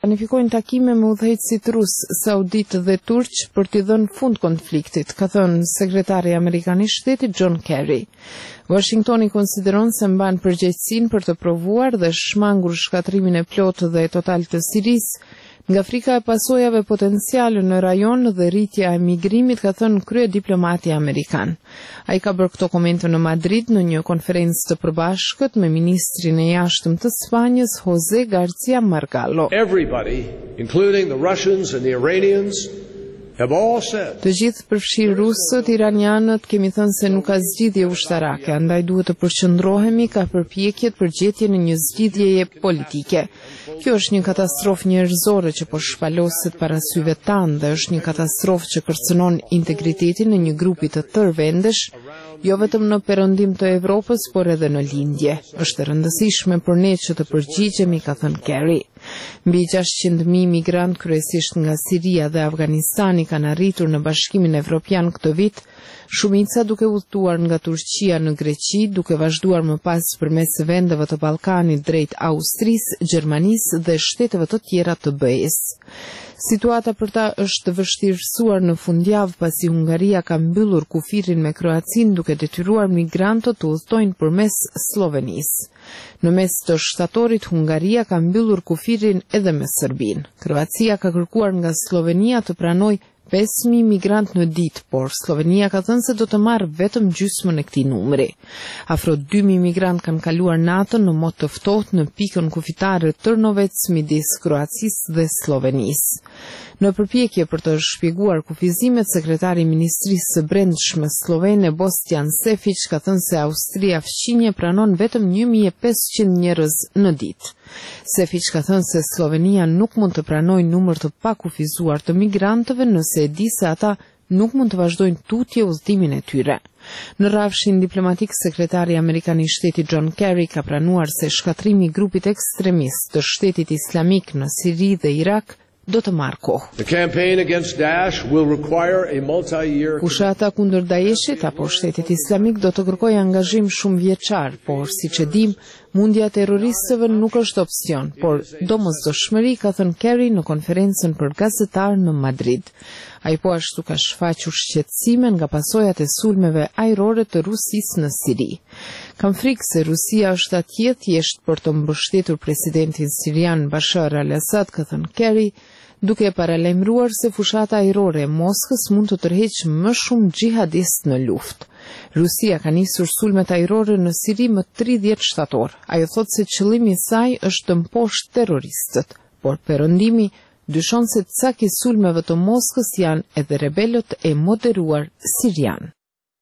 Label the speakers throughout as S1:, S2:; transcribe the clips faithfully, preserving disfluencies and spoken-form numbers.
S1: planifikojnë takime me udhëheqësit rus, saudit dhe turq për t'i dhënë fund konfliktit, ka thënë sekretari amerikan i shtetit John Kerry. Washingtoni konsideron se mban përgjegjësinë për të provuar dhe shmangur shkatrimin e plotë dhe total të Sirisë, nga frika e pasojave potenciale në rajon dhe rritja e migrimit, ka thënë kryediplomati amerikan. Ai ka bërë këto komente në Madrid në një konferencë të përbashkët me ministrin e jashtëm të Spanjës José García Margallo.
S2: Everybody, including the Russians and the Iranians, have all said.
S1: Të gjithë përfshirë rusët, iranianët, kemi thënë se nuk ka zgjidhje ushtarake, andaj duhet të përqendrohemi ka përpjekjet për gjetjen e një zgjidhjeje politike. Kjo është një katastrofë njerëzore që po shpaloset para syve tanë dhe është një katastrofë që kërcënon integritetin e një grupi të tërë vendesh, jo vetëm në perëndim të Evropës, por edhe në lindje. Është e rëndësishme për ne që të përgjigjemi, ka thënë Kerry. Mbi gjashtëqind mijë migrant kryesisht nga Siria dhe Afganistani kanë arritur në Bashkimin Evropian këtë vit, shumica duke udhëtuar nga Turqia në Greqi, duke vazhduar më pas përmes vendeve të Ballkanit drejt Austrisë, Gjermanisë dhe shteteve të tjera të B E-s. Situata për ta është vështirësuar në fundjavë pasi Hungaria ka mbyllur kufirin me Kroacinë duke detyruar migrantët të udhtojnë përmes Slovenisë. Në mes të shtatorit, Hungaria ka mbyllur kufirin edhe me Serbinë. Kroacia ka kërkuar nga Slovenia të pranojë pesë mijë migrant në ditë, por Slovenia ka thënë se do të marrë vetëm gjysmën e këtij numri. Afro dy mijë migrant kanë kaluar natën në mod të ftohtë në pikën kufitare Trnovec midis Kroacisë dhe Slovenisë. Në përpjekje për të shpjeguar kufizimet, sekretari i Ministrisë së Brendshme slovene Bostian Sefic ka thënë se Austria fqinje pranon vetëm një mijë e pesëqind njerëz në ditë. Sefic ka thënë se Slovenia nuk mund të pranojë numër të pakufizuar të migrantëve nëse e di se ata nuk mund të vazhdojnë tutje udhëtimin e tyre. Në rrafshin diplomatik, sekretari amerikan i shtetit John Kerry ka pranuar se shkatrimi i grupit ekstremist të shtetit islamik në Siri dhe Irak do të marrë kohë.
S2: The campaign against Daesh will require a multi-year.
S1: Fushata kundër Daeshit apo shtetit islamik do të kërkojë angazhim shumë vjeçar, por siç e dim, mundja e terroristëve nuk është opsion, por domosdoshmëri, ka thënë Kerry në konferencën për gazetar në Madrid. Ai po ashtu ka shfaqur shqetësime nga pasojat e sulmeve ajrore të Rusisë në Siri. Kam frikë se Rusia është atje thjesht për të mbështetur presidentin sirian Bashar al-Assad, ka thënë Kerry, duke paralajmëruar se fushata ajrore e Moskës mund të tërheqë më shumë xhihadistë në luftë. Rusia ka nisur sulmet ajrore në Siri më tridhjetë shtator. Ajo thotë se qëllimi i saj është të mposhtë terroristët, por perëndimi dyshon se cak i sulmeve të Moskës janë edhe rebelët e moderuar sirian.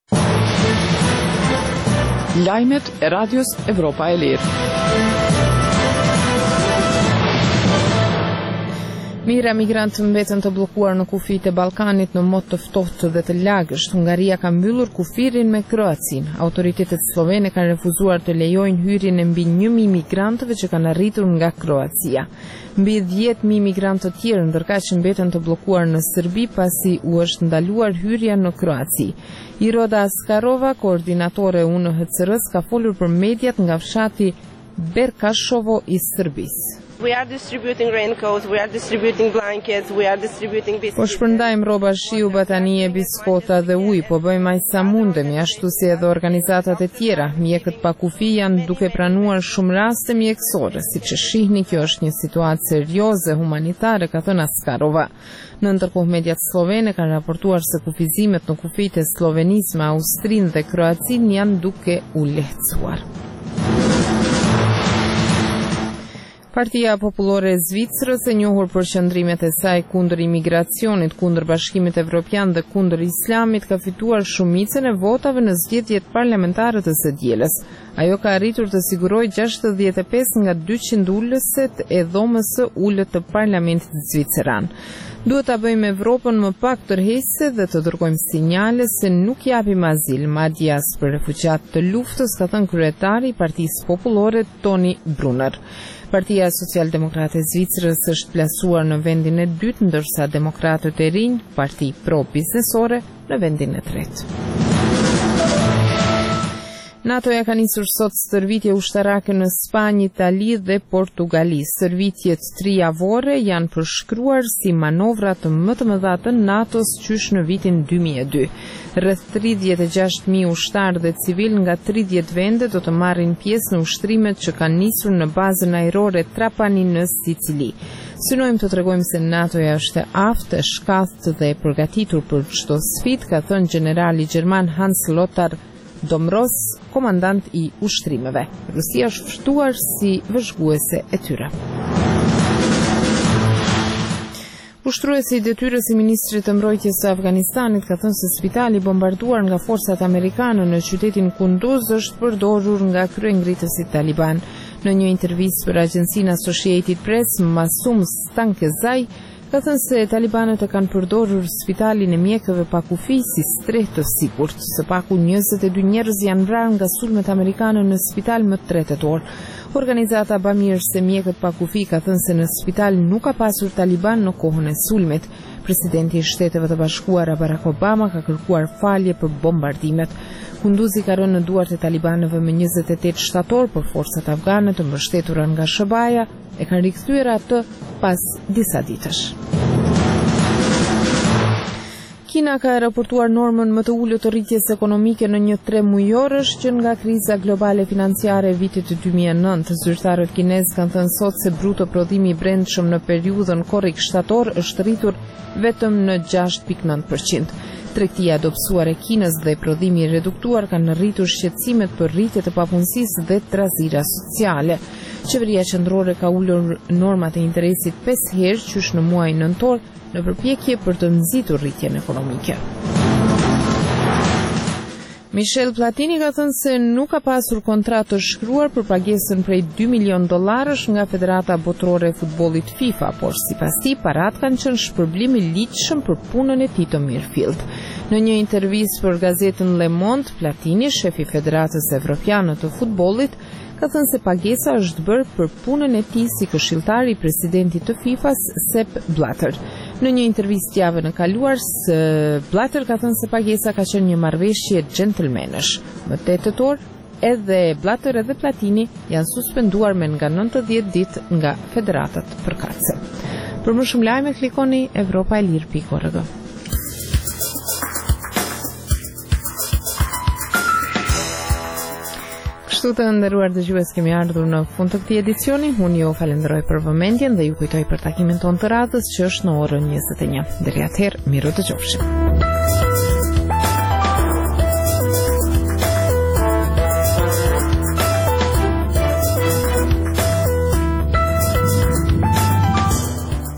S3: Lajmet e Radios Evropa e Lirë.
S1: Mijëra migrantë mbeten të bllokuar në kufijtë e Ballkanit në mod të ftohtë dhe të lagësht. Hungaria ka mbyllur kufirin me Kroacinë. Autoritetet slovene kanë refuzuar të lejojnë hyrjen e mbi një mijë migrantëve që kanë arritur nga Kroacia. Mbi dhjetë mijë migrantë të tjerë ndërkaq mbeten të bllokuar në Serbi pasi u është ndaluar hyrja në Kroaci. Iroda Askarova, koordinatore e U N H C R-s, ka folur për mediat nga fshati Berkashovo i Serbisë.
S4: We are distributing raincoats, we are distributing blankets, we are distributing biscuits.
S1: Po shpërndajmë rroba shiu, batanie, biskota dhe ujë, po bëjmë aq sa mundemi, ashtu si edhe organizatat e tjera. Mjekët pa kufi janë duke pranuar shumë raste mjekësore, siç e shihni, kjo është një situatë serioze humanitare, ka thënë Askarova. Në ndërkohë, mediat slovene kanë raportuar se kufizimet në kufijtë e Slovenisë me Austrinë dhe Kroacinë janë duke u lehtësuar. Partia Popullore e Zvicrës, e njohur për qëndrimet e saj kundër imigracionit, kundër Bashkimit Evropian dhe kundër Islamit, ka fituar shumicën e votave në zgjedhjet parlamentare të së dielës. Ajo ka arritur të sigurojë gjashtëdhjetë e pesë nga dyqind ulëset e dhomës së ulët të parlamentit zviceran. Duhet ta bëjmë Evropën më pak tërheqëse dhe të dërgojmë sinjale se nuk japim azil, madje as për refugjat të luftës, ka thënë kryetari i Partisë Popullore Toni Brunner. Partia Socialdemokrate e Zvicrës është plasuar në vendin e dytë, ndërsa Demokratët e Rinj, parti pro-biznesore, në vendin e tretë. NATO-ja ka nisur sot stërvitje ushtarake në Spanjë, Itali dhe Portugali. Stërvitjet trijavore janë përshkruar si manovra të më të mëdha të NATO-s qysh në vitin dy mijë e dy. Rreth tridhjetë e gjashtë mijë ushtarë dhe civil nga tridhjetë vende do të marrin pjesë në ushtrimet që kanë nisur në bazën ajrore Trapani në Sicili. Synojmë të tregojmë se NATO-ja është e aftë, e shkatht dhe e përgatitur për çdo sfidë, ka thënë generali gjerman Hans Lothar Domros, komandant i ushtrimeve. Rusia është ftuar si vëzhguese e tyre. Ushtruesi i detyrës i ministrit të mbrojtjes së Afganistanit ka thënë se spitali bombarduar nga forcat amerikane në qytetin Kunduz është përdorur nga kryengritësit taliban. Në një intervistë për agjencinë Associated Press, Masum Stankezaj ka thënë se talibanët e kanë përdorur spitalin e mjekëve pa kufi si streh të sigurt. Së paku njëzet e dy njerëz janë vrarë nga sulmet amerikane në spital më tre tetor. Organizata bamirës se mjekët pa kufi ka thënë se në spital nuk ka pasur taliban në kohën e sulmit. Presidenti i Shteteve të Bashkuara Barack Obama ka kërkuar falje për bombardimet. Kunduzi ka rënë në duart e talibanëve më njëzet e tetë shtator, por forcat afgane të mbështetura nga S B A-ja e kanë rikthyer atë pas disa ditësh. Kina ka raportuar normën më të ulët të rritjes ekonomike në një tre mujorësh që nga kriza globale financiare e vitit dy mijë e nëntë. Zyrtarët kinezë kanë thënë sot se bruto prodhimi i brendshëm në periudhën korrik shtator është rritur vetëm në gjashtë pikë nëntë përqind. Tregtia e dobësuar e Kinës dhe prodhimi i reduktuar kanë rritur shqetësimet për rritje të papunësisë dhe trazira sociale. Qeveria qendrore ka ulur normat e interesit pesë herë qysh në muajin nëntor në përpjekje për të nxitur rritjen ekonomike. Michel Platini ka thënë se nuk ka pasur kontratë të shkruar për pagesën prej dy milion dollarësh nga Federata Botërore e Futbollit FIFA, por sipas tij parat kanë qenë shpërblim i ligjshëm për punën e tij të mirëfillt. Në një intervistë për gazetën Le Monde, Platini, shefi Federatës Evropiane të Futbollit, ka thënë se pagesa është bërë për punën e tij si këshilltar i presidentit të FIFA-s, Sepp Blatter. Në një intervistë javën e kaluar, Blatter ka thënë se pagesa ka qenë një marrëveshje gentlemanësh. Më tetë tetor, edhe Blatter edhe Platini janë suspenduar me nga nëntëdhjetë ditë nga federatat përkatëse. Për më shumë lajme klikoni europa e lirë pikë org. Kështu të nderuar dëgjues, kemi ardhur në fund të këtij edicioni. Unë ju falenderoj për vëmendjen dhe ju kujtoj për takimin tonë të radhës që është në orën njëzet e një. Deri atëherë, miru dëgjofshim.